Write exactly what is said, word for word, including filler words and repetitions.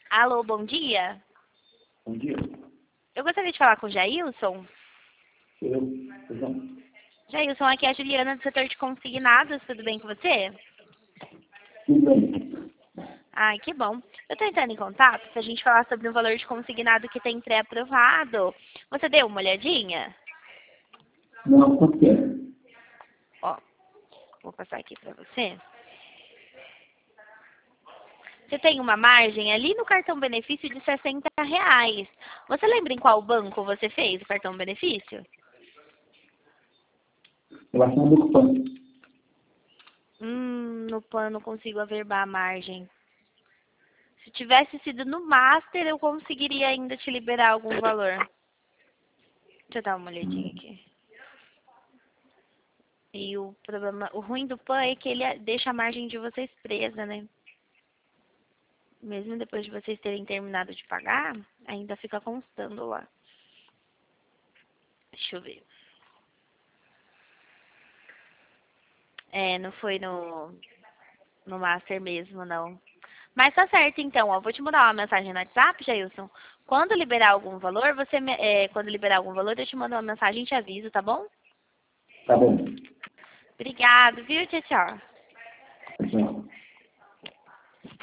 Alô, bom dia. Bom dia. Eu gostaria de falar com o Jailson. Eu, perdão. Jailson, aqui é a Juliana do setor de consignados. Tudo bem com você? Tudo bem. Ai, que bom. Eu estou entrando em contato para a gente falar sobre o valor de consignado que tem pré-aprovado. Você deu uma olhadinha? Não, quanto que é? Ó, vou passar aqui para você. Você tem uma margem ali no cartão benefício de sessenta reais. Você lembra em qual banco você fez o cartão benefício? Relação do ocupante. Hum, no plano não consigo averbar a margem. Se tivesse sido no Master, eu conseguiria ainda te liberar algum valor. Deixa eu dar uma olhadinha aqui. E o problema, o ruim do Pan é que ele deixa a margem de vocês presa, né? Mesmo depois de vocês terem terminado de pagar, ainda fica constando lá. Deixa eu ver. É, não foi no, no Master mesmo, não. Mas tá certo, então, ó. Vou te mandar uma mensagem no WhatsApp, Jailson. Quando liberar algum valor, você me, é, quando liberar algum valor, eu te mando uma mensagem e te aviso, tá bom? Tá bom. Obrigado, viu? Tchau, tchau. Tchau.